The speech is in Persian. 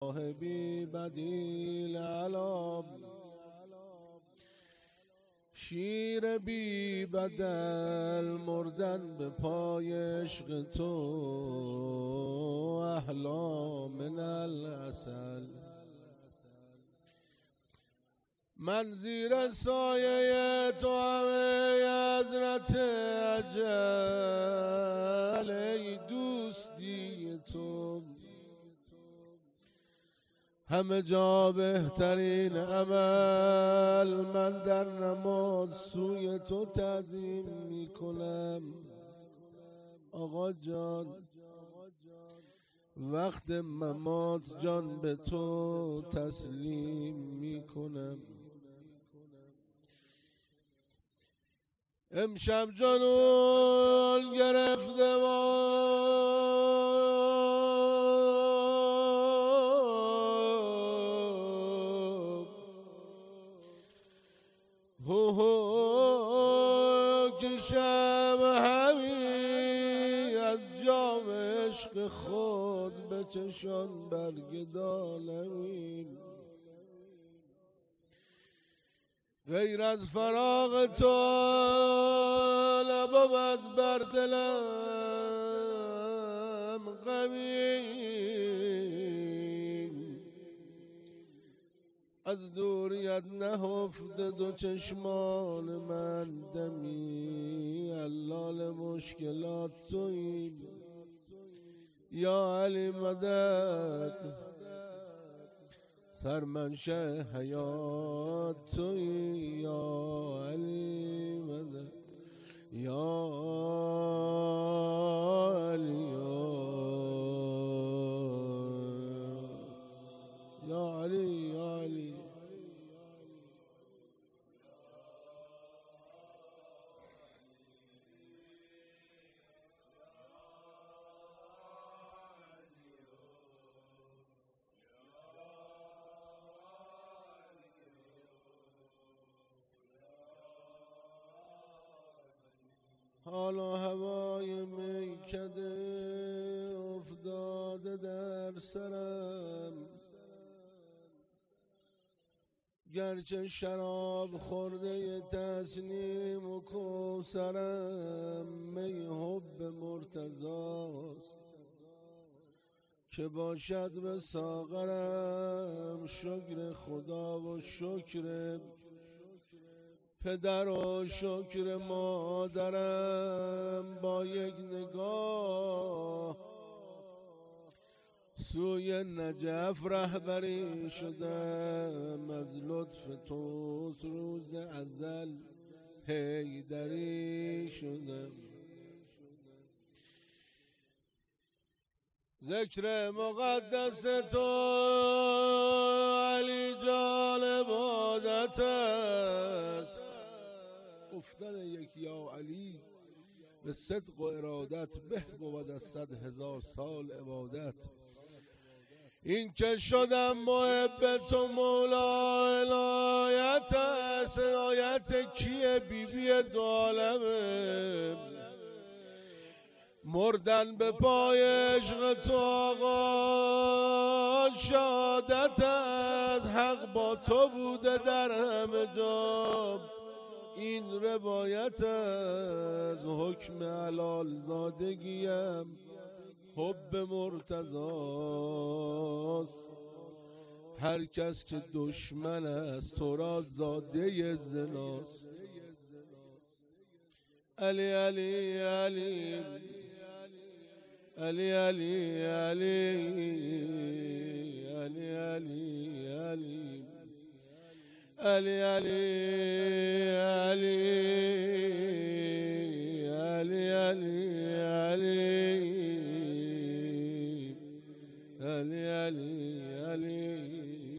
شاه بی بدیل علام، شیر بی بدل مردن به پای عشق تو احلا من العسل. من زیر سایه تو همه حضرت اجل، ای دوستی تو همه جا بهترین عمل. من در نماز سوی تو تعظیم می کنم آقا جان، وقت ممات جان به تو تسلیم می کنم. امشب جنون گرفته کشم همی از جام عشق خود بچشان برگ دالمین. غیر از فراق تو نبود بر دلم غمی، از دوریت نهفته دو چشمان من دمی. علال مشکلات تویی یا علی مدد، سرمنشه حیات تویی یا علی مدد، یا علی یا علی یا علی. حال و هوای میکده افتاده در سرم، گرچه شراب خورده تسنیم و کوثرم. می حب مرتضاست که باشد به ساغرم، شکر خدا و شکر پدر و شکر مادرم. با یک نگاه سوی نجف رهبری شدم، از لطف تو روز ازل حیدری شدم. ذکر مقدس تو علی جان عبادت است، گفتن یک یا علی به صدق و ارادت به بود از 100,000 سال عبادت. این که شدم محب تو مولا عنایت است، عنایت کیه؟ بیبی دو عالمه. مردن به پای عشق تو آقا شهادت است، حق با تو بوده در همه جا این روایت از حکم حلال زادگیم حب مرتضاست. هر کس که دشمن است تو را زاده زناست. علی علی علی علی علی علی علی علی علی علی علی